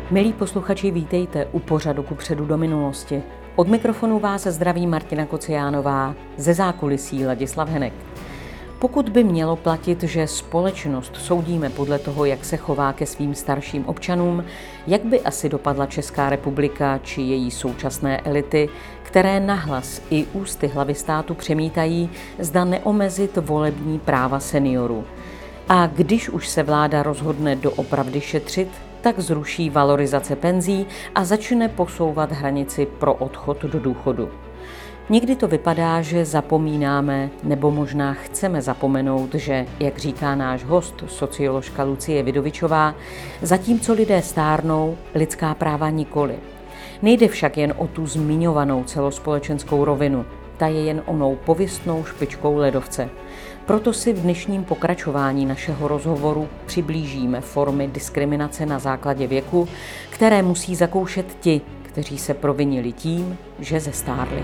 Milí posluchači, vítejte u pořadu Kupředu do minulosti. Od mikrofonu vás zdraví Martina Kociánová, ze zákulisí Ladislav Henek. Pokud by mělo platit, že společnost soudíme podle toho, jak se chová ke svým starším občanům, jak by asi dopadla Česká republika či její současné elity, které nahlas i ústy hlavy státu přemítají, zda neomezit volební práva seniorů. A když už se vláda rozhodne doopravdy šetřit, tak zruší valorizace penzí a začne posouvat hranici pro odchod do důchodu. Někdy to vypadá, že zapomínáme, nebo možná chceme zapomenout, že, jak říká náš host, socioložka Lucie Vidovičová, zatímco lidé stárnou, lidská práva nikoli. Nejde však jen o tu zmiňovanou celospolečenskou rovinu, ta je jen onou pověstnou špičkou ledovce. Proto si v dnešním pokračování našeho rozhovoru přiblížíme formy diskriminace na základě věku, které musí zakoušet ti, kteří se provinili tím, že zestárli.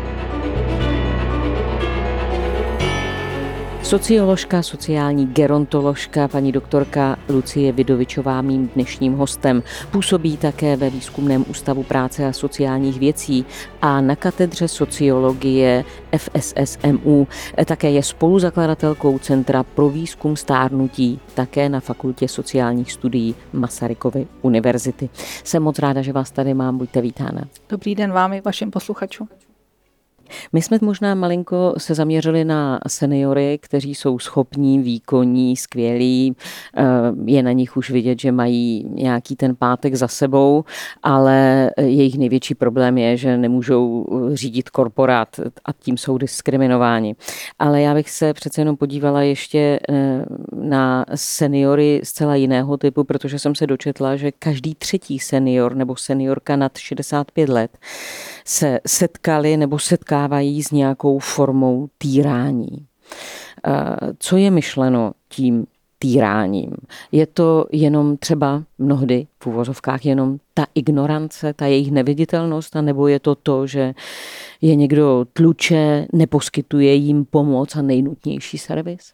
Socioložka, sociální gerontoložka, paní doktorka Lucie Vidovičová mým dnešním hostem. Působí také ve Výzkumném ústavu práce a sociálních věcí a na katedře sociologie FSSMU. Také je spoluzakladatelkou Centra pro výzkum stárnutí, také na Fakultě sociálních studií Masarykovy univerzity. Jsem moc ráda, že vás tady mám, buďte vítána. Dobrý den vám i vašim posluchačům. My jsme možná malinko se zaměřili na seniory, kteří jsou schopní, výkonní, skvělí. Je na nich už vidět, že mají nějaký ten pátek za sebou, ale jejich největší problém je, že nemůžou řídit korporát a tím jsou diskriminováni. Ale já bych se přece jenom podívala ještě na seniory zcela jiného typu, protože jsem se dočetla, že každý třetí senior nebo seniorka nad 65 let se setkali nebo setkávají s nějakou formou týrání. Co je myšleno tím týráním? Je to jenom třeba mnohdy v uvozovkách jenom ta ignorance, ta jejich neviditelnost, anebo je to to, že je někdo tluče, neposkytuje jim pomoc a nejnutnější servis?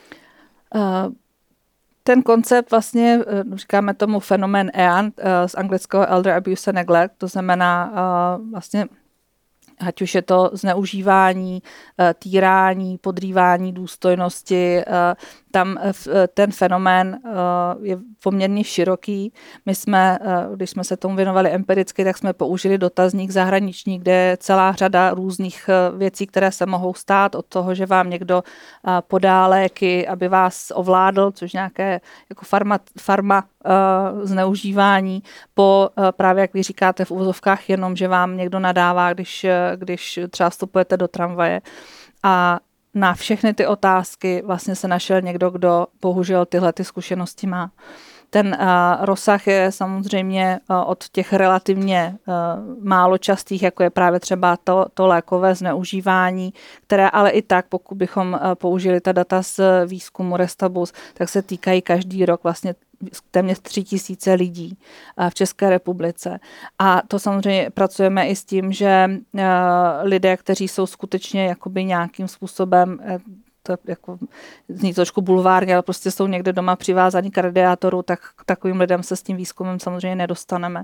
Ten koncept vlastně, říkáme tomu fenomén EAN, z anglického Elder Abuse and Neglect, to znamená vlastně, ať už je to zneužívání, týrání, podrývání důstojnosti, tam ten fenomén je poměrně široký. My jsme, když jsme se tomu věnovali empiricky, tak jsme použili dotazník zahraniční, kde je celá řada různých věcí, které se mohou stát, od toho, že vám někdo podá léky, aby vás ovládl, což nějaké jako farma zneužívání, po právě, jak vy říkáte, v uvozovkách jenom, že vám někdo nadává, když třeba vstupujete do tramvaje. A na všechny ty otázky vlastně se našel někdo, kdo bohužel tyhle ty zkušenosti má. Ten rozsah je samozřejmě od těch relativně málo častých, jako je právě třeba to lékové zneužívání, které ale i tak, pokud bychom použili ta data z výzkumu Restabus, tak se týkají každý rok vlastně téměř 3 000 lidí v České republice. A to samozřejmě pracujeme i s tím, že lidé, kteří jsou skutečně jakoby nějakým způsobem, to jako zní trošku bulvárně, ale prostě jsou někde doma přivázaní k radiátoru, tak takovým lidem se s tím výzkumem samozřejmě nedostaneme.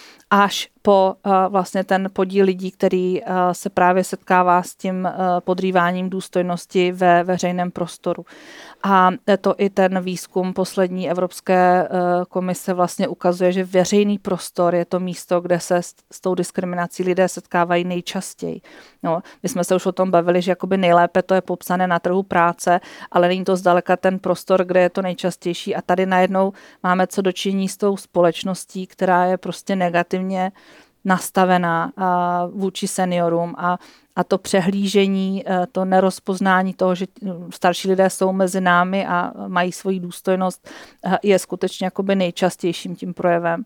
Až po vlastně ten podíl lidí, který se právě setkává s tím podrýváním důstojnosti ve veřejném prostoru. A to i ten výzkum poslední Evropské komise vlastně ukazuje, že veřejný prostor je to místo, kde se s tou diskriminací lidé setkávají nejčastěji. No, my jsme se už o tom bavili, že jakoby nejlépe to je popsané na trhu práce, ale není to zdaleka ten prostor, kde je to nejčastější. A tady najednou máme co dočinění s tou společností, která je prostě negativně nastavená vůči seniorům a to přehlížení, to nerozpoznání toho, že starší lidé jsou mezi námi a mají svoji důstojnost, je skutečně jakoby nejčastějším tím projevem.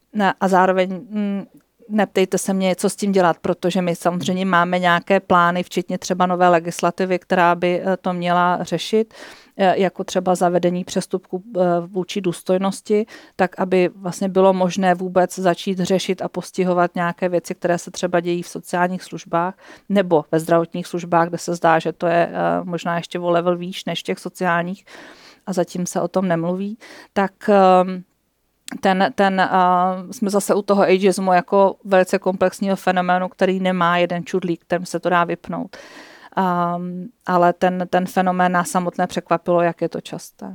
A zároveň neptejte se mě, co s tím dělat, protože my samozřejmě máme nějaké plány, včetně třeba nové legislativy, která by to měla řešit, jako třeba zavedení přestupku vůči důstojnosti, tak aby vlastně bylo možné vůbec začít řešit a postihovat nějaké věci, které se třeba dějí v sociálních službách nebo ve zdravotních službách, kde se zdá, že to je možná ještě o level výš než těch sociálních a zatím se o tom nemluví, tak jsme zase u toho ageismu jako velice komplexního fenoménu, který nemá jeden čudlík, kterým se to dá vypnout. Ale ten fenomén nás samotné překvapilo, jak je to časté.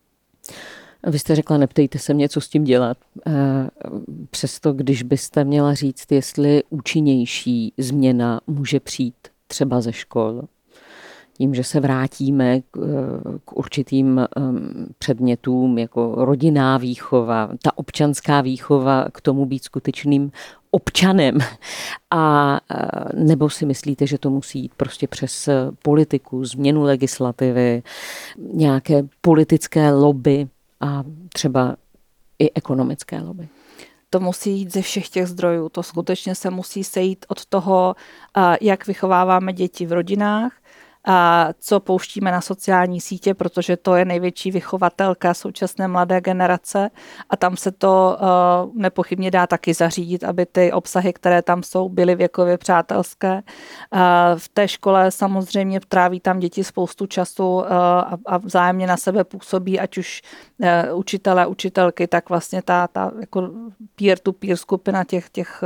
Vy jste řekla, neptejte se mě, co s tím dělat. Přesto, když byste měla říct, jestli účinnější změna může přijít třeba ze škol, tím, že se vrátíme k určitým předmětům, jako rodinná výchova, ta občanská výchova, k tomu být skutečným občanem. A nebo si myslíte, že to musí jít prostě přes politiku, změnu legislativy, nějaké politické lobby a třeba i ekonomické lobby? To musí jít ze všech těch zdrojů. To skutečně se musí sejít od toho, jak vychováváme děti v rodinách, co pouštíme na sociální sítě, protože to je největší vychovatelka současné mladé generace a tam se to nepochybně dá taky zařídit, aby ty obsahy, které tam jsou, byly věkově přátelské. V té škole samozřejmě tráví tam děti spoustu času a vzájemně na sebe působí, ať už učitelé, učitelky, tak vlastně ta jako peer-to-peer skupina těch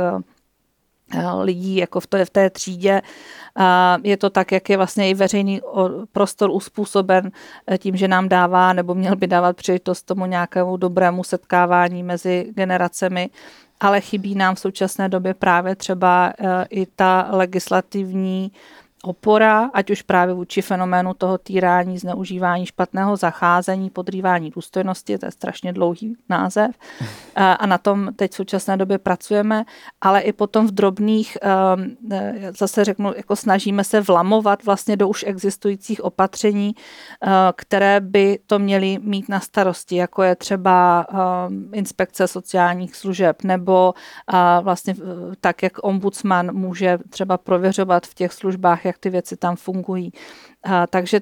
lidí jako v té třídě. Je to tak, jak je vlastně i veřejný prostor uspůsoben tím, že nám dává nebo měl by dávat příležitost tomu nějakému dobrému setkávání mezi generacemi, ale chybí nám v současné době právě třeba i ta legislativní opora, ať už právě vůči fenoménu toho týrání, zneužívání, špatného zacházení, podrývání důstojnosti, to je strašně dlouhý název. A na tom teď v současné době pracujeme, ale i potom v drobných, zase řeknu, jako snažíme se vlamovat vlastně do už existujících opatření, které by to měly mít na starosti, jako je třeba inspekce sociálních služeb, nebo vlastně tak, jak ombudsman může třeba prověřovat v těch službách, jak ty věci tam fungují. Takže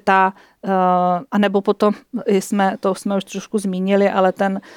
a nebo potom to jsme už trošku zmínili, ale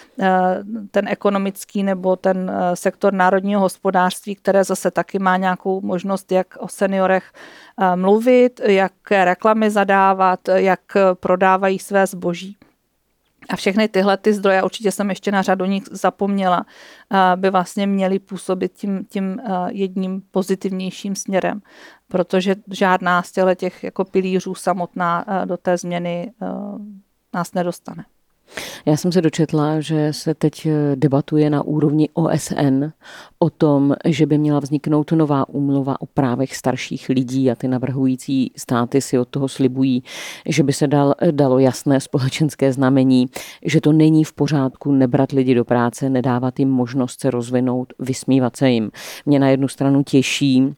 ten ekonomický nebo ten sektor národního hospodářství, které zase taky má nějakou možnost, jak o seniorech mluvit, jak reklamy zadávat, jak prodávají své zboží. A všechny tyhle ty zdroje, určitě jsem ještě na řadu nich zapomněla, by vlastně měly působit tím jedním pozitivnějším směrem, protože žádná z těch jako pilířů samotná do té změny nás nedostane. Já jsem se dočetla, že se teď debatuje na úrovni OSN o tom, že by měla vzniknout nová úmluva o právech starších lidí a ty navrhující státy si od toho slibují, že by se dalo jasné společenské znamení, že to není v pořádku nebrat lidi do práce, nedávat jim možnost se rozvinout, vysmívat se jim. Mě na jednu stranu těší,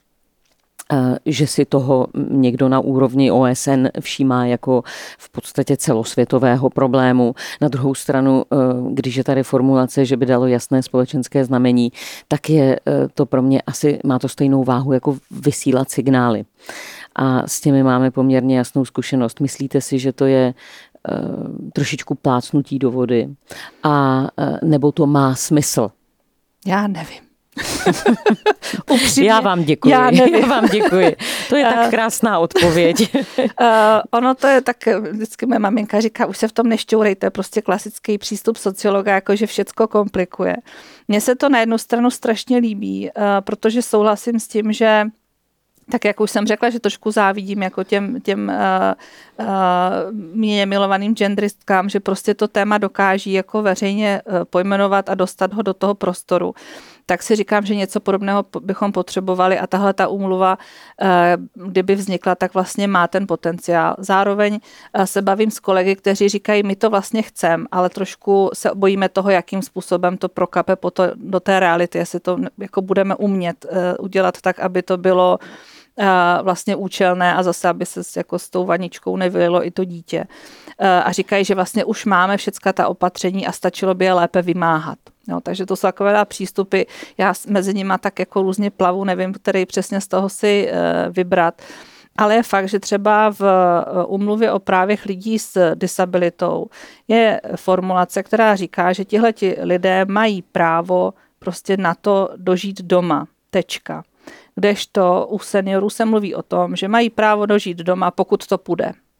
že si toho někdo na úrovni OSN všímá jako v podstatě celosvětového problému. Na druhou stranu, když je tady formulace, že by dalo jasné společenské znamení, tak je to pro mě asi, má to stejnou váhu jako vysílat signály. A s těmi máme poměrně jasnou zkušenost. Myslíte si, že to je trošičku plácnutí do vody? A nebo to má smysl? Já nevím. Upřímně, já vám děkuji. To je tak krásná odpověď. Ono to je tak, vždycky moje maminka říká, už se v tom nešťourej, to je prostě klasický přístup sociologa, jako že všecko komplikuje. Mně se to na jednu stranu strašně líbí, protože souhlasím s tím, že tak jak už jsem řekla, že trošku závidím jako těm mě milovaným genderistkám, že prostě to téma dokáží jako veřejně pojmenovat a dostat ho do toho prostoru. Tak si říkám, že něco podobného bychom potřebovali a tahle ta úmluva, kdyby vznikla, tak vlastně má ten potenciál. Zároveň se bavím s kolegy, kteří říkají, my to vlastně chceme, ale trošku se bojíme toho, jakým způsobem to prokape do té reality, jestli to jako budeme umět udělat tak, aby to bylo vlastně účelné a zase, aby se jako s tou vaničkou nevylilo i to dítě. A říkají, že vlastně už máme všecka ta opatření a stačilo by je lépe vymáhat. Jo, takže to jsou takové přístupy, já mezi nimi tak jako různě plavu, nevím, který přesně z toho si vybrat. Ale je fakt, že třeba v úmluvě o právech lidí s disabilitou je formulace, která říká, že tihleti lidé mají právo prostě na to dožít doma. Tečka. Kdežto u seniorů se mluví o tom, že mají právo dožít doma, pokud to půjde.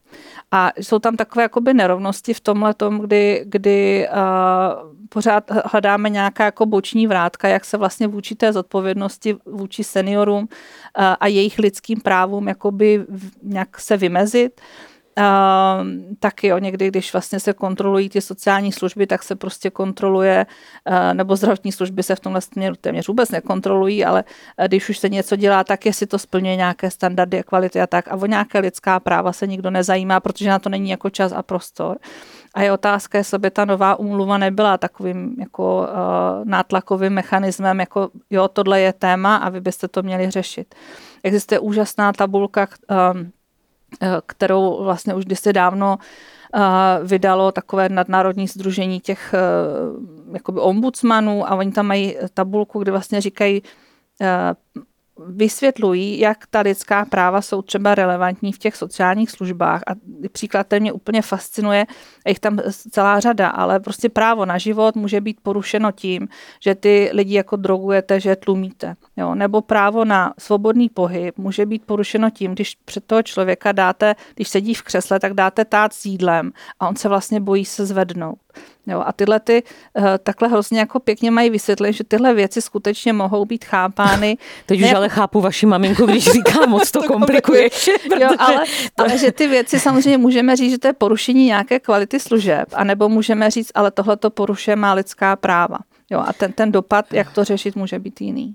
A jsou tam takové jakoby nerovnosti v tomhletom, kdy pořád hledáme nějaká jako boční vrátka, jak se vlastně vůči té zodpovědnosti, vůči seniorům a jejich lidským právům jakoby nějak se vymezit. Taky někdy, když vlastně se kontrolují ty sociální služby, tak se prostě kontroluje, nebo zdravotní služby se v tomhle směru téměř vůbec nekontrolují, ale když už se něco dělá, tak jestli to splňuje nějaké standardy a kvality a tak. A o nějaké lidská práva se nikdo nezajímá, protože na to není jako čas a prostor. A je otázka, jestli by ta nová úmluva nebyla takovým jako nátlakovým mechanismem, jako jo, tohle je téma a vy byste to měli řešit. Existuje úžasná tabulka, kterou vlastně už kdysi dávno vydalo takové nadnárodní sdružení těch jakoby ombudsmanů a oni tam mají tabulku, kde vlastně říkají, vysvětlují, jak ta lidská práva jsou třeba relevantní v těch sociálních službách a příklad, který mě úplně fascinuje, je jich tam celá řada, ale prostě právo na život může být porušeno tím, že ty lidi jako drogujete, že tlumíte. Jo? Nebo právo na svobodný pohyb může být porušeno tím, když před toho člověka dáte, když sedí v křesle, tak dáte tát s jídlem a on se vlastně bojí se zvednout. Jo, a tyhle takhle hrozně jako pěkně mají vysvětlit, že tyhle věci skutečně mohou být chápány. Teď už ale chápu vaši maminku, když říká, moc to komplikuješ. Jo, ale že ty věci samozřejmě můžeme říct, že to je porušení nějaké kvality služeb, anebo můžeme říct, ale tohle to porušuje má lidská práva. Jo, a ten dopad, jak to řešit, může být jiný.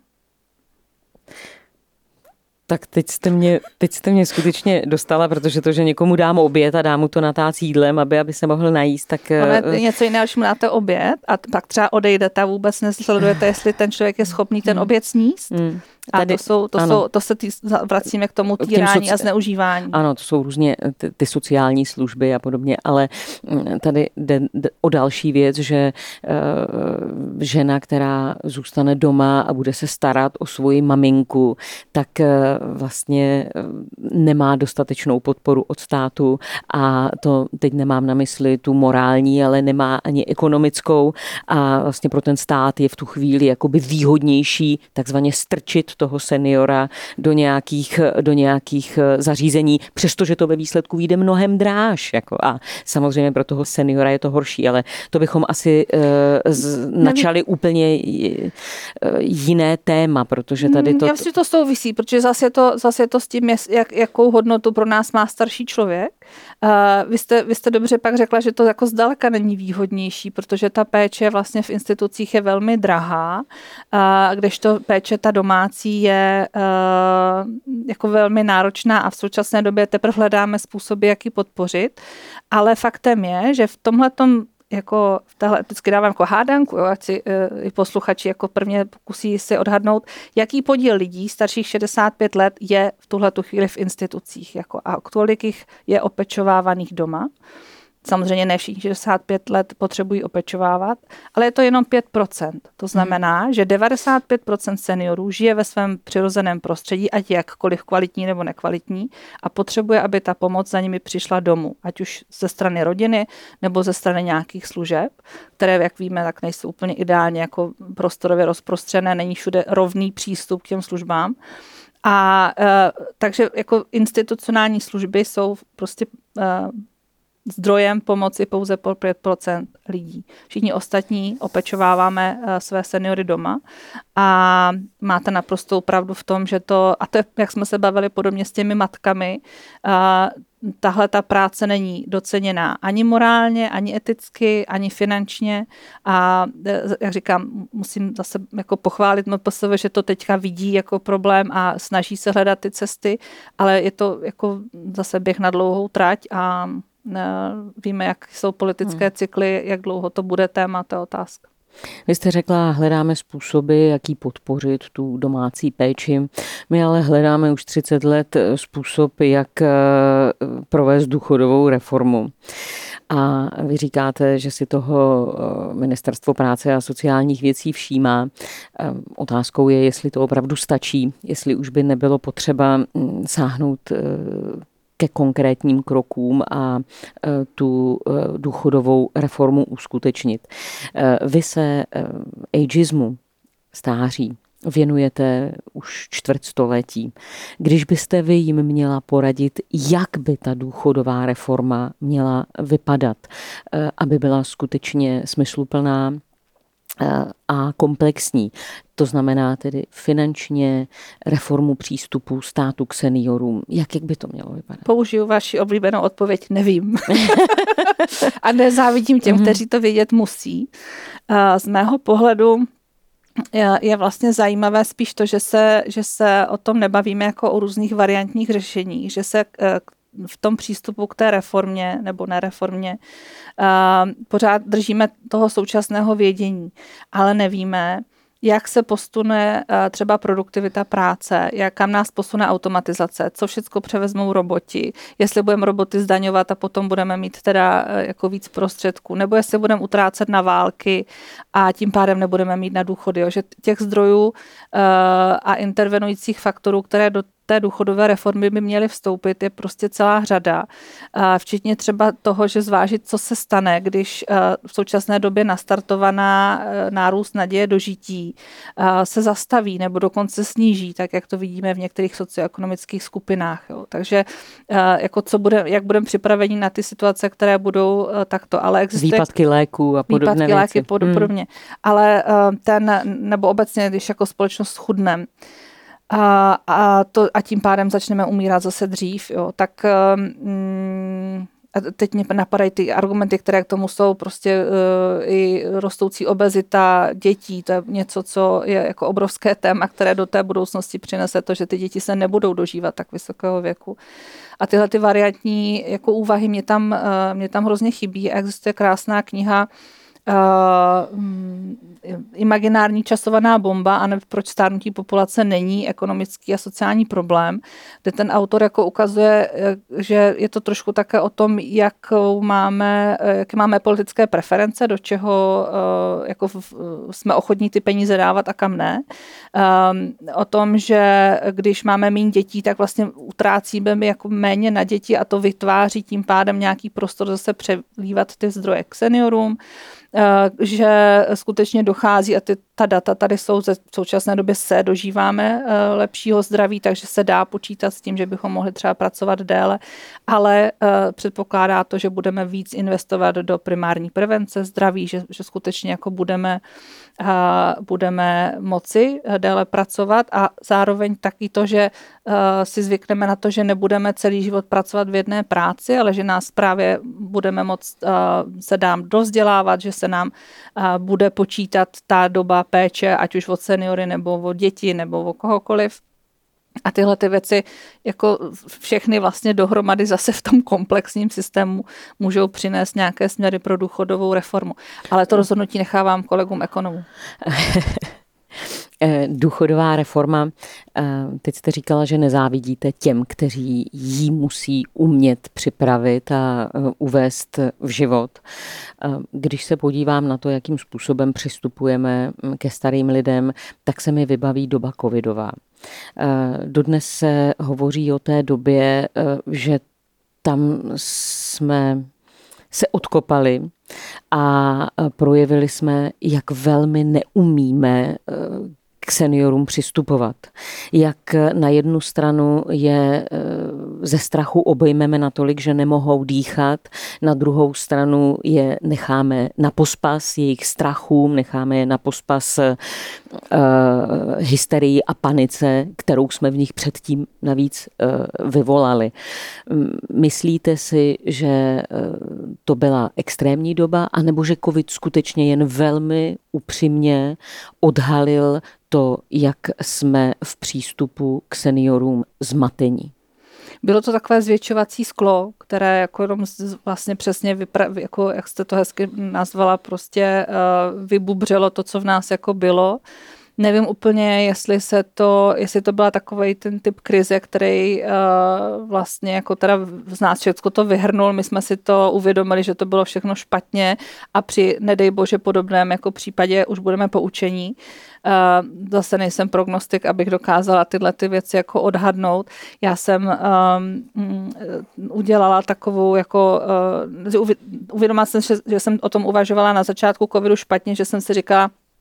Tak teď jste mě skutečně dostala, protože to, že někomu dám oběd a dám mu to natát jídlem, aby se mohl najíst, tak... Ale něco jiného, když mu dáte oběd a pak třeba odejdete a vůbec nesledujete, jestli ten člověk je schopný ten oběd sníst. Tady, a to se vracíme k tomu týrání a zneužívání. Ano, to jsou různě ty sociální služby a podobně, ale tady jde o další věc, že žena, která zůstane doma a bude se starat o svoji maminku, tak vlastně nemá dostatečnou podporu od státu a to teď nemám na mysli tu morální, ale nemá ani ekonomickou a vlastně pro ten stát je v tu chvíli jakoby výhodnější takzvaně strčit toho seniora do nějakých zařízení, přestože to ve výsledku vyjde mnohem dráž. A samozřejmě pro toho seniora je to horší, ale to bychom asi načali úplně jiné téma, protože tady to... Já si to souvisí, protože zase je to s tím, jakou hodnotu pro nás má starší člověk. Vy jste dobře pak řekla, že to jako zdaleka není výhodnější, protože ta péče vlastně v institucích je velmi drahá, kdežto péče ta domácí je jako velmi náročná a v současné době teprve hledáme způsoby, jak ji podpořit. Ale faktem je, že v tomhletom jako vždycky dávám jako hádanku, jo, ať si posluchači jako prvně pokusí si odhadnout, jaký podíl lidí starších 65 let je v tuhletu chvíli v institucích a kolik jich je opečovávaných doma. Samozřejmě ne všichni 65 let potřebují opečovávat, ale je to jenom 5%. To znamená, že 95% seniorů žije ve svém přirozeném prostředí, ať jakkoliv kvalitní nebo nekvalitní, a potřebuje, aby ta pomoc za nimi přišla domů, ať už ze strany rodiny nebo ze strany nějakých služeb, které, jak víme, tak nejsou úplně ideálně jako prostorově rozprostřené, není všude rovný přístup k těm službám. Takže jako institucionální služby jsou prostě zdrojem pomoci pouze pro 5% lidí. Všichni ostatní opečováváme své seniory doma a máte naprostou pravdu v tom, že a to je, jak jsme se bavili podobně s těmi matkami, tahle ta práce není doceněná ani morálně, ani eticky, ani finančně a jak říkám, musím zase jako pochválit MPSV, že to teďka vidí jako problém a snaží se hledat ty cesty, ale je to jako zase běh na dlouhou trať a víme, jak jsou politické cykly, jak dlouho to bude téma, to je otázka. Vy jste řekla, hledáme způsoby, jak jí podpořit tu domácí péči. My ale hledáme už 30 let způsob, jak provést důchodovou reformu. A vy říkáte, že si toho Ministerstvo práce a sociálních věcí všímá. Otázkou je, jestli to opravdu stačí, jestli už by nebylo potřeba sáhnout ke konkrétním krokům a tu důchodovou reformu uskutečnit. Vy se ageismu, stáří, věnujete už čtvrtstoletí. Když byste vy jim měla poradit, jak by ta důchodová reforma měla vypadat, aby byla skutečně smysluplná a komplexní. To znamená tedy finančně, reformu přístupu státu k seniorům. Jak by to mělo vypadat? Použiju vaši oblíbenou odpověď, nevím. A nezávidím těm, kteří to vědět musí. Z mého pohledu je vlastně zajímavé spíš to, že se o tom nebavíme jako o různých variantních řešeních, že se v tom přístupu k té reformě nebo nereformě pořád držíme toho současného vědění, ale nevíme, jak se posune třeba produktivita práce, kam nás posune automatizace, co všechno převezmou roboti, jestli budeme roboty zdaňovat a potom budeme mít teda jako víc prostředků, nebo jestli budeme utrácet na války a tím pádem nebudeme mít na důchody. Jo? Že těch zdrojů a intervenujících faktorů, které do té důchodové reformy by měly vstoupit, je prostě celá řada. Včetně třeba toho, že zvážit, co se stane, když v současné době nastartovaná nárůst naděje do žití se zastaví nebo dokonce sníží, tak jak to vidíme v některých socioekonomických skupinách. Jo. Takže jako jak budeme připraveni na ty situace, které budou takto. Ale existuje výpadky léků a podobné věci. Podobně. Ale nebo obecně, když jako společnost chudneme, a tím pádem začneme umírat zase dřív, jo. Tak teď mě napadají ty argumenty, které k tomu jsou, prostě i rostoucí obezita dětí, to je něco, co je jako obrovské téma, které do té budoucnosti přinese to, že ty děti se nebudou dožívat tak vysokého věku. A tyhle ty variantní jako úvahy mě tam hrozně chybí. Existuje krásná kniha Imaginární časovaná bomba a proč stárnutí populace není ekonomický a sociální problém, kde ten autor jako ukazuje, že je to trošku také o tom, jaké máme politické preference, do čeho jako jsme ochotní ty peníze dávat a kam ne. O tom, že když máme méně dětí, tak vlastně utrácíme jako méně na děti a to vytváří tím pádem nějaký prostor zase přelívat ty zdroje k seniorům, že skutečně dochází, a ta data tady jsou, v současné době se dožíváme lepšího zdraví, takže se dá počítat s tím, že bychom mohli třeba pracovat déle, ale předpokládá to, že budeme víc investovat do primární prevence zdraví, že skutečně jako budeme moci déle pracovat a zároveň taky to, že si zvykneme na to, že nebudeme celý život pracovat v jedné práci, ale že nás právě budeme moct se dám dovzdělávat, že se nám bude počítat ta doba péče, ať už od seniory nebo od děti nebo od kohokoliv. A tyhle ty věci jako všechny vlastně dohromady zase v tom komplexním systému můžou přinést nějaké směry pro důchodovou reformu. Ale to rozhodnutí nechávám kolegům ekonomům. Důchodová reforma, teď jste říkala, že nezávidíte těm, kteří ji musí umět připravit a uvést v život. Když se podívám na to, jakým způsobem přistupujeme ke starým lidem, tak se mi vybaví doba covidová. Dodnes se hovoří o té době, že tam jsme se odkopali a projevili jsme, jak velmi neumíme k seniorům přistupovat. Jak na jednu stranu je ze strachu obejmeme natolik, že nemohou dýchat, na druhou stranu je necháme na pospas jejich strachům, necháme je na pospas hysterii a panice, kterou jsme v nich předtím navíc vyvolali. Myslíte si, že to byla extrémní doba, anebo že covid skutečně jen velmi upřímně odhalil to, jak jsme v přístupu k seniorům zmatení? Bylo to takové zvětšovací sklo, které jako vlastně přesně jako, jak jste to hezky nazvala, prostě vybubřelo to, co v nás jako bylo. Nevím úplně, jestli to byla takovej ten typ krize, který vlastně jako teda z nás všechno to vyhrnul. My jsme si to uvědomili, že to bylo všechno špatně a při nedej bože podobném jako případě už budeme poučení. Zase nejsem prognostik, abych dokázala tyhle ty věci jako odhadnout. Já jsem udělala takovou jako uvědomila jsem, že jsem o tom uvažovala na začátku covidu špatně, že jsem si říkala,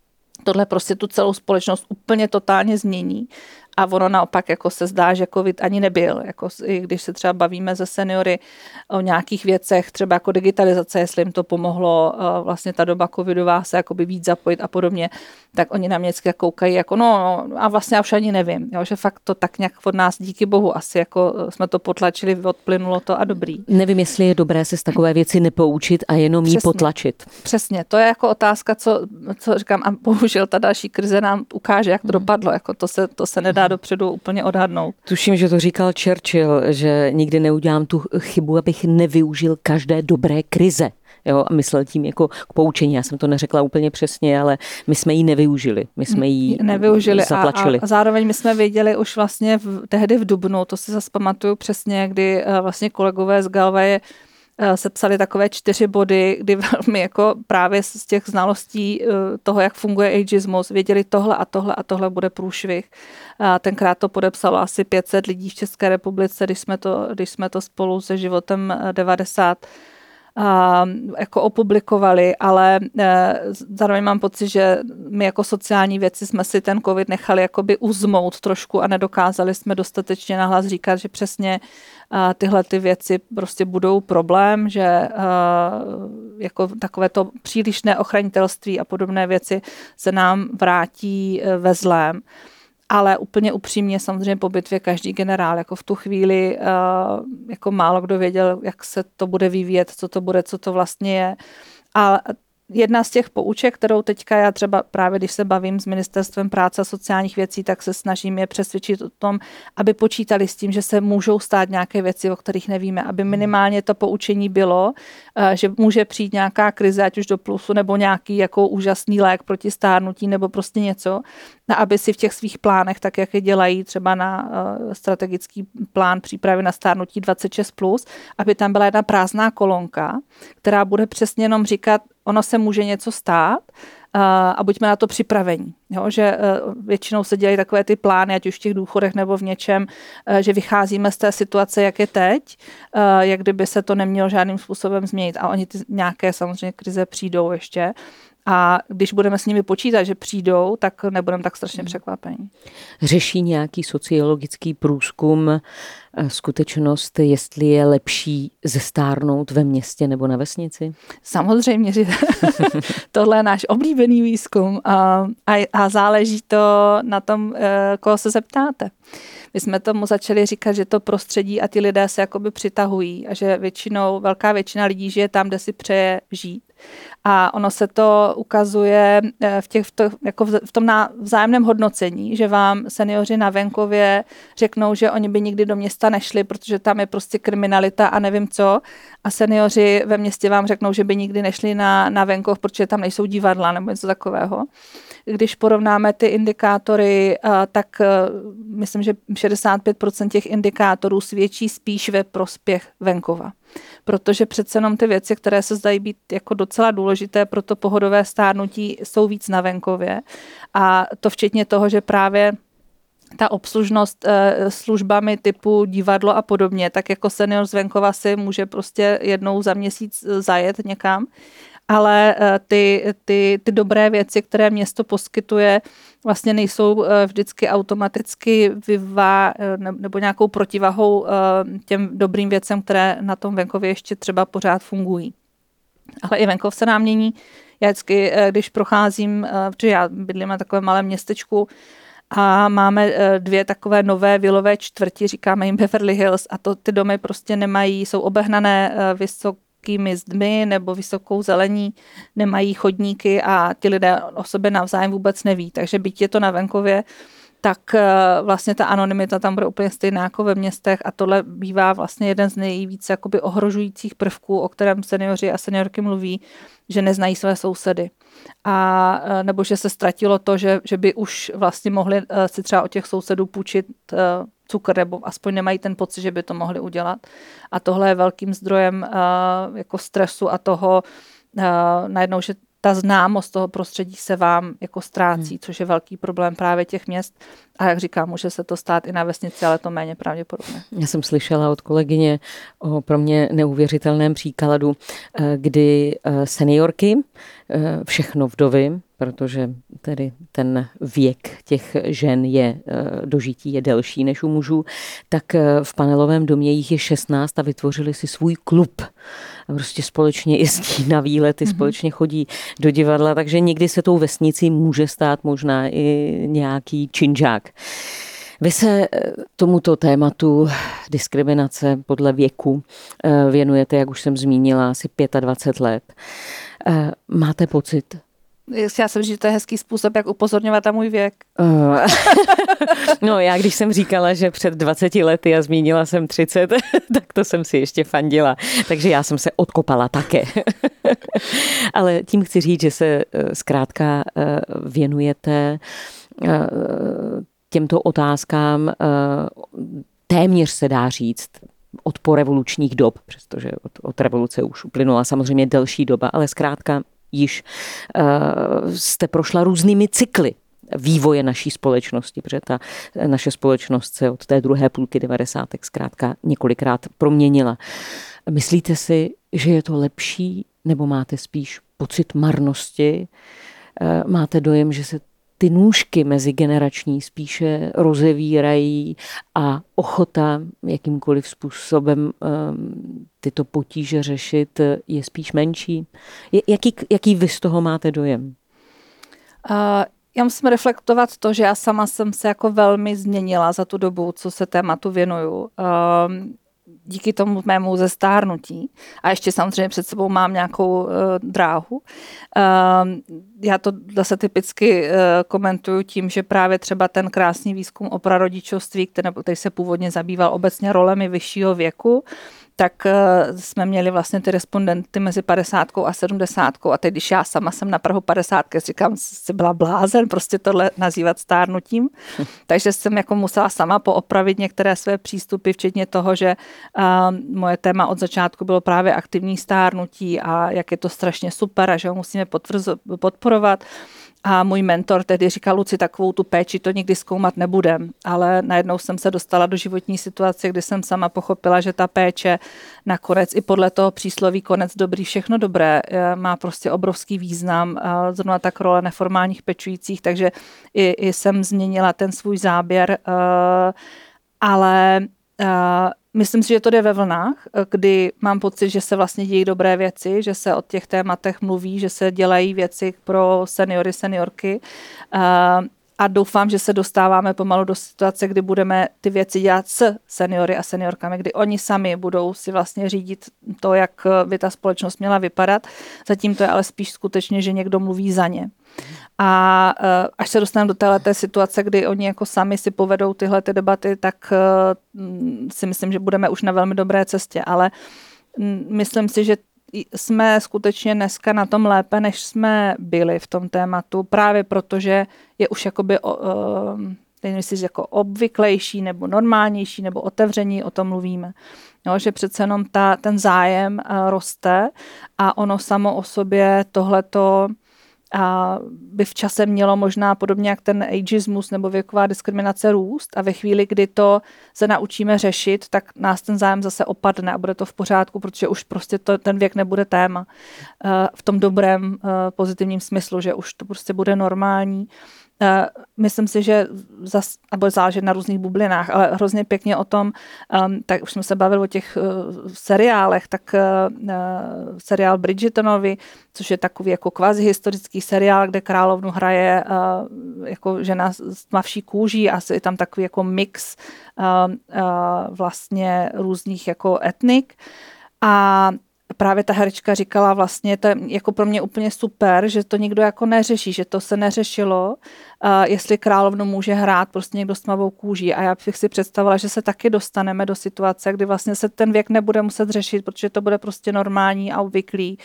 tohle prostě tu celou společnost úplně totálně změní. A ono naopak jako se zdá, že covid ani nebyl. Jako, i když se třeba bavíme se seniory o nějakých věcech, třeba jako digitalizace, jestli jim to pomohlo vlastně ta doba covidová se jakoby víc zapojit a podobně, tak oni na mě vždycky koukají jako no a vlastně já už ani nevím, jo, že fakt to tak nějak od nás díky bohu asi jako jsme to potlačili, odplynulo to a dobrý. Nevím, jestli je dobré se z takové věci nepoučit a jenom jí potlačit. Přesně, to je jako otázka, co říkám, a bohužel ta další krize nám ukáže, jak to dopadlo, jako to se nedá dopředu úplně odhadnout. Tuším, že to říkal Churchill, že nikdy neudělám tu chybu, abych nevyužil každé dobré krize. Jo, a myslel tím jako k poučení. Já jsem to neřekla úplně přesně, ale my jsme ji nevyužili. My jsme ji zatlačili. A zároveň my jsme věděli už vlastně tehdy v dubnu, to si zase pamatuju přesně, kdy vlastně kolegové z Galwaye sepsali takové 4 body, kdy velmi jako právě z těch znalostí toho, jak funguje ageismus, věděli tohle a tohle a tohle bude průšvih. Tenkrát to podepsalo asi 500 lidí v České republice, když jsme to spolu se Životem 90 jako opublikovali, ale zároveň mám pocit, že my jako sociální věci jsme si ten covid nechali jakoby uzmout trošku a nedokázali jsme dostatečně nahlas říkat, že přesně tyhle ty věci prostě budou problém, že jako takové to přílišné ochranitelství a podobné věci se nám vrátí ve zlém. Ale úplně upřímně samozřejmě po bitvě každý generál, jako v tu chvíli jako málo kdo věděl, jak se to bude vyvíjet, co to vlastně je. A jedna z těch pouček, kterou teďka já třeba právě, když se bavím s Ministerstvem práce a sociálních věcí, tak se snažím je přesvědčit o tom, aby počítali s tím, že se můžou stát nějaké věci, o kterých nevíme, aby minimálně to poučení bylo, že může přijít nějaká krize, ať už do plusu, nebo nějaký jako úžasný lék proti stárnutí, nebo prostě něco, a aby si v těch svých plánech, tak jak je dělají třeba na strategický plán přípravy na stárnutí 26+, aby tam byla jedna prázdná kolonka, která bude přesně jenom říkat, ono se může něco stát a buďme na to připravení. Jo? Že většinou se dělají takové ty plány, ať už v těch důchodech nebo v něčem, že vycházíme z té situace, jak je teď, jak kdyby se to nemělo žádným způsobem změnit. A oni ty nějaké samozřejmě krize přijdou ještě. A když budeme s nimi počítat, že přijdou, tak nebudeme tak strašně překvapení. Řeší nějaký sociologický průzkum skutečnost, jestli je lepší zestárnout ve městě nebo na vesnici? Samozřejmě, že tohle je náš oblíbený výzkum a záleží to na tom, koho se zeptáte. My jsme tomu začali říkat, že to prostředí a ty lidé se jakoby přitahují a že velká většina lidí žije tam, kde si přeje žít. A ono se to ukazuje v tom vzájemném hodnocení, že vám seniori na venkově řeknou, že oni by nikdy do města nešli, protože tam je prostě kriminalita a nevím co. A seniori ve městě vám řeknou, že by nikdy nešli na venkov, protože tam nejsou divadla nebo něco takového. Když porovnáme ty indikátory, tak myslím, že 65% těch indikátorů svědčí spíš ve prospěch venkova. Protože přece jenom ty věci, které se zdají být jako docela důležité pro to pohodové stárnutí, jsou víc na venkově. A to včetně toho, že právě ta obslužnost službami typu divadlo a podobně, tak jako senior z venkova si může prostě jednou za měsíc zajet někam, ale ty dobré věci, které město poskytuje, vlastně nejsou vždycky automaticky nebo nějakou protivahou těm dobrým věcem, které na tom venkově ještě třeba pořád fungují. Ale i venkov se nám mění. Já vždycky, když procházím, protože já bydlím na takovém malém městečku, a máme 2 takové nové vilové čtvrti, říkáme jim Beverly Hills, a ty domy prostě jsou obehnané vysokými zdmi nebo vysokou zelení, nemají chodníky a ti lidé o sobě navzájem vůbec neví. Takže byť je to na venkově, tak vlastně ta anonymita tam bude úplně stejná jako ve městech a tohle bývá vlastně jeden z nejvíce jakoby ohrožujících prvků, o kterém seniori a seniorky mluví, že neznají své sousedy. A nebo že se ztratilo to, že by už vlastně mohli si třeba od těch sousedů půjčit cukr, nebo aspoň nemají ten pocit, že by to mohli udělat. A tohle je velkým zdrojem jako stresu a toho najednou, že ta známost toho prostředí se vám jako ztrácí, což je velký problém právě těch měst. A jak říkám, může se to stát i na vesnici, ale to méně pravděpodobně. Já jsem slyšela od kolegyně o pro mě neuvěřitelném příkladu, kdy seniorky všechno vdovy, protože tedy ten věk těch žen je dožití je delší než u mužů, tak v panelovém domě jich je 16 a vytvořili si svůj klub. Prostě společně jezdí na výlety, společně chodí do divadla, takže někdy se tou vesnicí může stát možná i nějaký činžák. Vy se tomuto tématu diskriminace podle věku věnujete, jak už jsem zmínila, asi 25 let. Máte pocit? Já jsem, že to je hezký způsob, jak upozorňovat na můj věk. No já když jsem říkala, že před 20 lety a zmínila jsem 30, tak to jsem si ještě fandila. Takže já jsem se odkopala také. Ale tím chci říct, že se zkrátka věnujete těmto otázkám téměř se dá říct od porevolučních dob, přestože od revoluce už uplynula samozřejmě delší doba, ale zkrátka již jste prošla různými cykly vývoje naší společnosti, protože ta naše společnost se od té druhé půlky 90. zkrátka několikrát proměnila. Myslíte si, že je to lepší, nebo máte spíš pocit marnosti? Máte dojem, že se ty nůžky mezigenerační spíše rozevírají a ochota jakýmkoliv způsobem tyto potíže řešit je spíš menší? Jaký vy z toho máte dojem? Já musím reflektovat to, že já sama jsem se jako velmi změnila za tu dobu, co se tématu věnuju. Díky tomu mému zestárnutí. A ještě samozřejmě před sebou mám nějakou dráhu. Já to zase typicky komentuju tím, že právě třeba ten krásný výzkum o prarodičovství, který se původně zabýval obecně rolemi vyššího věku, tak jsme měli vlastně ty respondenty mezi 50 a 70. A teď, když já sama jsem na prahu 50, říkám, jsi byla blázen, prostě tohle nazývat stárnutím. Takže jsem jako musela sama poopravit některé své přístupy, včetně toho, že moje téma od začátku bylo právě aktivní stárnutí a jak je to strašně super a že ho musíme podporovat. A můj mentor tehdy říkal, Luci, takovou tu péči to nikdy zkoumat nebudem. Ale najednou jsem se dostala do životní situace, kdy jsem sama pochopila, že ta péče nakonec i podle toho přísloví konec dobrý, všechno dobré, má prostě obrovský význam. Zrovna tak role neformálních pečujících, takže i jsem změnila ten svůj záběr. Ale myslím si, že to jde ve vlnách, kdy mám pocit, že se vlastně dějí dobré věci, že se o těch tématech mluví, že se dělají věci pro seniory, seniorky a doufám, že se dostáváme pomalu do situace, kdy budeme ty věci dělat s seniory a seniorkami, kdy oni sami budou si vlastně řídit to, jak by ta společnost měla vypadat. Zatím to je ale spíš skutečně, že někdo mluví za ně. A až se dostaneme do téhleté situace, kdy oni jako sami si povedou tyhle ty debaty, tak si myslím, že budeme už na velmi dobré cestě, ale myslím si, že jsme skutečně dneska na tom lépe, než jsme byli v tom tématu, právě protože je už jakoby jako obvyklejší nebo normálnější nebo otevření, o tom mluvíme. No, že přece jenom ten zájem roste a ono samo o sobě tohleto by v čase mělo možná podobně jak ten ageismus nebo věková diskriminace růst a ve chvíli, kdy to se naučíme řešit, tak nás ten zájem zase opadne a bude to v pořádku, protože už prostě ten věk nebude téma v tom dobrém pozitivním smyslu, že už to prostě bude normální. Myslím si, že a bude záležet na různých bublinách, ale hrozně pěkně o tom, tak už jsme se bavili o těch seriálech, tak seriál Bridgertonovi, což je takový jako kvazi historický seriál, kde královnu hraje jako žena s tmavší kůží a je tam takový jako mix vlastně různých jako etnik. A právě ta herečka říkala vlastně, to je jako pro mě úplně super, že to nikdo jako neřeší, že to se neřešilo, jestli královnu může hrát prostě někdo s tmavou kůží. A já bych si představila, že se taky dostaneme do situace, kdy vlastně se ten věk nebude muset řešit, protože to bude prostě normální a obvyklý,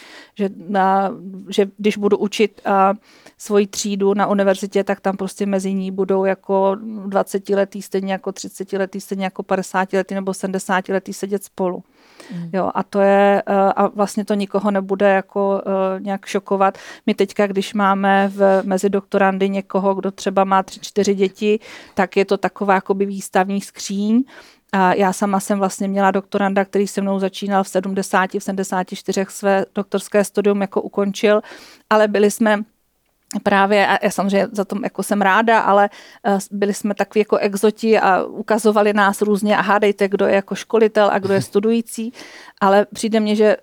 že když budu učit svoji třídu na univerzitě, tak tam prostě mezi ní budou jako 20letý, stejně jako 30letý, stejně jako 50letý nebo 70letý sedět spolu. Jo, a to je, a vlastně to nikoho nebude jako nějak šokovat. My teďka, když máme mezi doktorandy někoho, kdo třeba má 3-4 děti, tak je to taková jakoby výstavní skříň A já sama jsem vlastně měla doktoranda, který se mnou začínal v 74 své doktorské studium jako ukončil, ale byli jsme právě, a já samozřejmě za tom jako jsem ráda, ale byli jsme takový jako exoti a ukazovali nás různě a hádejte, kdo je jako školitel a kdo je studující, ale přijde mně, že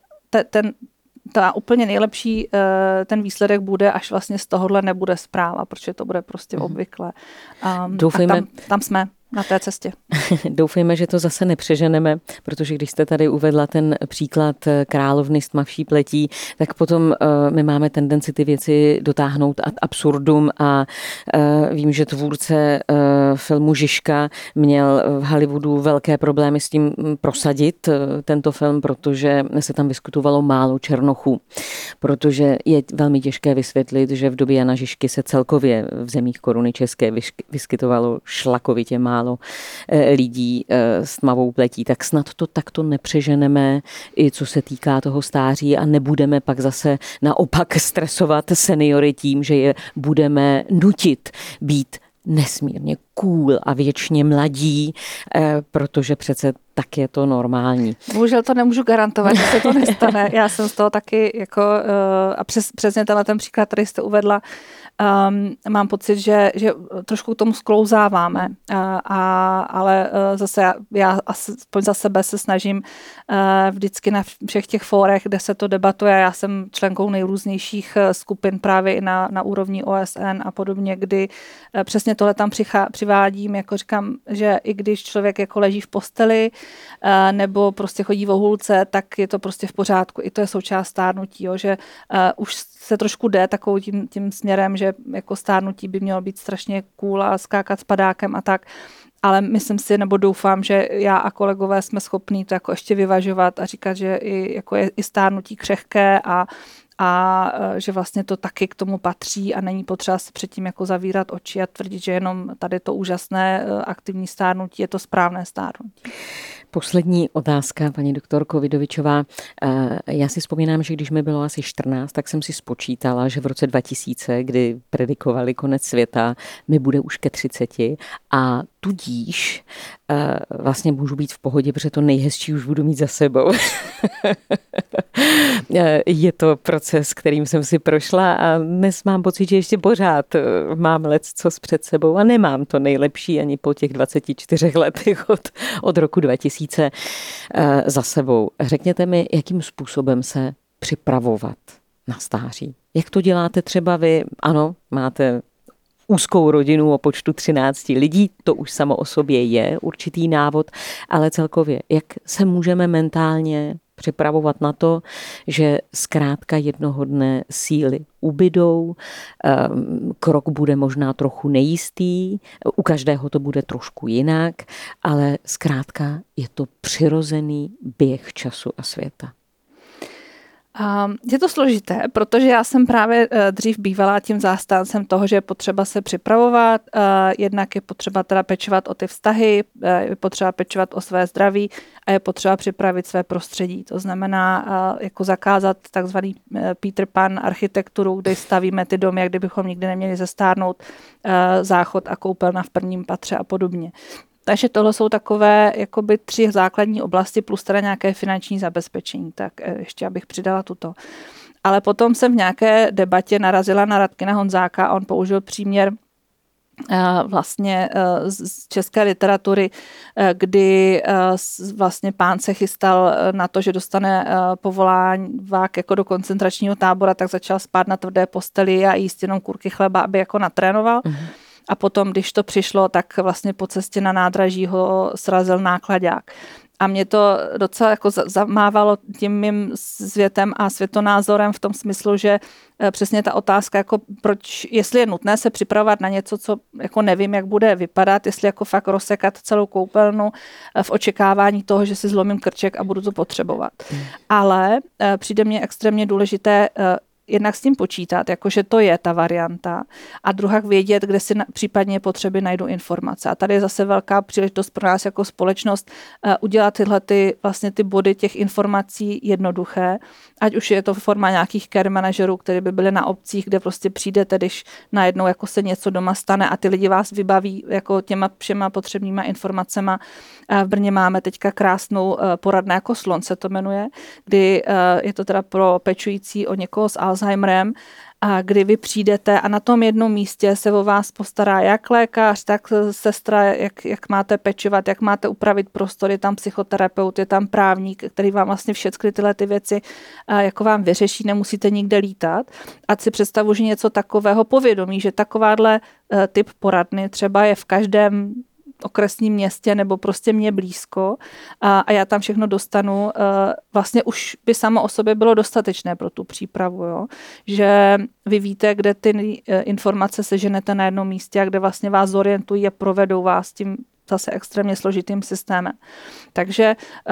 ta úplně nejlepší ten výsledek bude, až vlastně z tohohle nebude zpráva, protože to bude prostě obvyklé. Doufejme, a tam jsme na té cestě. Doufejme, že to zase nepřeženeme, protože když jste tady uvedla ten příklad královny s tmavší pletí, tak potom my máme tendenci ty věci dotáhnout ad absurdum a vím, že tvůrce filmu Žižka měl v Hollywoodu velké problémy s tím prosadit tento film, protože se tam vyskytovalo málo černochů, protože je velmi těžké vysvětlit, že v době Jana Žižky se celkově v zemích Koruny české vyskytovalo šlakovitě málo lidí s tmavou pletí, tak snad to takto nepřeženeme, i co se týká toho stáří a nebudeme pak zase naopak stresovat seniory tím, že je budeme nutit být nesmírně cool a věčně mladí, protože přece tak je to normální. Bohužel to nemůžu garantovat, že se to nestane. Já jsem z toho taky jako, a přesně ten příklad, který jste uvedla, mám pocit, že trošku k tomu sklouzáváme, ale zase já aspoň za sebe se snažím vždycky na všech těch fórech, kde se to debatuje. Já jsem členkou nejrůznějších skupin právě i na úrovni OSN a podobně, kdy přesně tohle tam přivádím, jako říkám, že i když člověk jako leží v posteli nebo prostě chodí v ohůlce, tak je to prostě v pořádku. I to je součást stárnutí, jo, že už se trošku jde takovou tím směrem, že jako stárnutí by mělo být strašně cool a skákat s padákem a tak. Ale myslím si, nebo doufám, že já a kolegové jsme schopní to jako ještě vyvažovat a říkat, že jako je i stárnutí křehké a že vlastně to taky k tomu patří a není potřeba se předtím jako zavírat oči a tvrdit, že jenom tady to úžasné aktivní stárnutí je to správné stárnutí. Poslední otázka, paní doktorko Vidovičová. Já si vzpomínám, že když mi bylo asi 14, tak jsem si spočítala, že v roce 2000, kdy predikovali konec světa, mi bude už ke 30 a tudíž vlastně můžu být v pohodě, protože to nejhezčí už budu mít za sebou. Je to proces, kterým jsem si prošla a dnes mám pocit, že ještě pořád mám leccos před sebou a nemám to nejlepší ani po těch 24 letech od roku 2000 za sebou. Řekněte mi, jakým způsobem se připravovat na stáří. Jak to děláte třeba vy? Ano, máte úzkou rodinu o počtu 13 lidí, to už samo o sobě je určitý návod, ale celkově, jak se můžeme mentálně připravovat na to, že zkrátka jednoho dne síly ubydou, krok bude možná trochu nejistý, u každého to bude trošku jinak, ale zkrátka je to přirozený běh času a světa. Je to složité, protože já jsem právě dřív bývala tím zastáncem toho, že je potřeba se připravovat, jednak je potřeba teda pečovat o ty vztahy, je potřeba pečovat o své zdraví a je potřeba připravit své prostředí. To znamená jako zakázat takzvaný Peter Pan architekturu, kde stavíme ty domy, jak kdybychom nikdy neměli zestárnout, záchod a koupelna v prvním patře a podobně. Takže tohle jsou takové jakoby 3 základní oblasti plus teda nějaké finanční zabezpečení. Tak ještě abych přidala tuto. Ale potom jsem v nějaké debatě narazila na Radkina Honzáka a on použil příměr vlastně z české literatury, kdy vlastně pán se chystal na to, že dostane povolávák jako do koncentračního tábora, tak začal spát na tvrdé posteli a jíst jenom kurky chleba, aby jako natrénoval. A potom, když to přišlo, tak vlastně po cestě na nádraží ho srazil náklaďák. A mě to docela jako zamávalo tím mým světem a světonázorem v tom smyslu, že přesně ta otázka, jako proč, jestli je nutné se připravovat na něco, co jako nevím, jak bude vypadat, jestli jako fakt rozsekat celou koupelnu v očekávání toho, že si zlomím krček a budu to potřebovat. Ale přijde mně extrémně důležité jednak s tím počítat, jakože to je ta varianta, a druhá vědět, kde si případně potřeby najdu informace. A tady je zase velká příležitost pro nás jako společnost udělat tyhle vlastně ty body těch informací jednoduché, ať už je to forma nějakých care manažerů, které by byly na obcích, kde prostě přijdete, když najednou jako se něco doma stane a ty lidi vás vybaví jako těma všema potřebnýma informacema. V Brně máme teďka krásnou poradnu jako Slon se to jmenuje, kdy je to teda pro pečující o někoho s Alzheimerem, a kdy vy přijdete a na tom jednom místě se o vás postará jak lékař, tak sestra, jak máte pečovat, jak máte upravit prostor, je tam psychoterapeut, je tam právník, který vám vlastně všechny tyhle ty věci jako vám vyřeší, nemusíte nikde lítat. A si představu, že něco takového povědomí, že takováhle typ poradny třeba je v každém okresním městě nebo prostě mě blízko a já tam všechno dostanu, vlastně už by samo o sobě bylo dostatečné pro tu přípravu, jo? Že vy víte, kde ty informace seženete na jednom místě a kde vlastně vás zorientují a provedou vás tím zase extrémně složitým systémem. Takže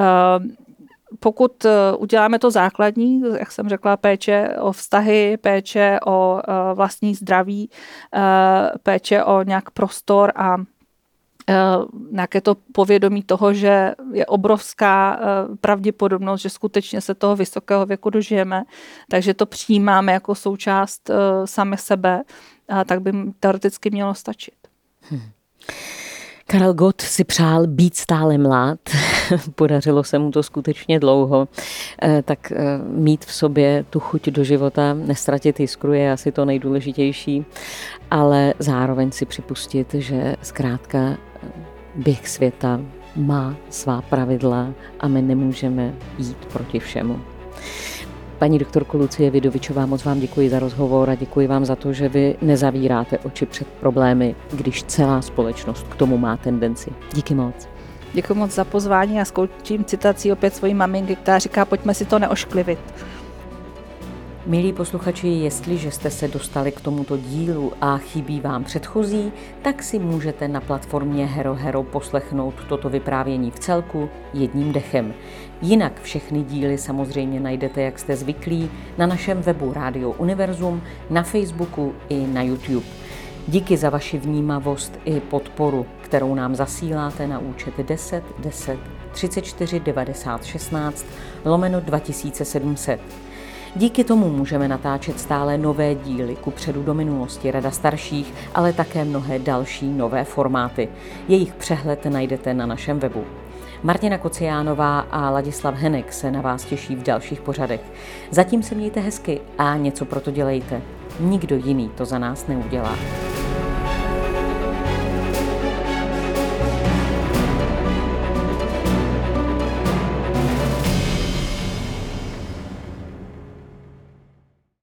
pokud uděláme to základní, jak jsem řekla, péče o vztahy, péče o vlastní zdraví, péče o nějak prostor a nějaké to povědomí toho, že je obrovská pravděpodobnost, že skutečně se toho vysokého věku dožijeme, takže to přijímáme jako součást sami sebe, tak by teoreticky mělo stačit. Karel Gott si přál být stále mlád, podařilo se mu to skutečně dlouho, tak mít v sobě tu chuť do života, nestratit jiskru je asi to nejdůležitější, ale zároveň si připustit, že zkrátka běh světa má svá pravidla a my nemůžeme jít proti všemu. Paní doktorko Lucie Vidovičová, moc vám děkuji za rozhovor a děkuji vám za to, že vy nezavíráte oči před problémy, když celá společnost k tomu má tendenci. Díky moc. Děkuji moc za pozvání a skončím citací opět svojí maminky, která říká, pojďme si to neošklivit. Milí posluchači, jestliže jste se dostali k tomuto dílu a chybí vám předchozí, tak si můžete na platformě HeroHero poslechnout toto vyprávění v celku jedním dechem. Jinak všechny díly samozřejmě najdete, jak jste zvyklí, na našem webu Rádio Univerzum, na Facebooku i na YouTube. Díky za vaši vnímavost i podporu, kterou nám zasíláte na účet 10 10 34 90 16 /2700. Díky tomu můžeme natáčet stále nové díly Kupředu do minulosti Rada starších, ale také mnohé další nové formáty. Jejich přehled najdete na našem webu. Martina Kociánová a Ladislav Henek se na vás těší v dalších pořadech. Zatím se mějte hezky a něco pro to dělejte. Nikdo jiný to za nás neudělá.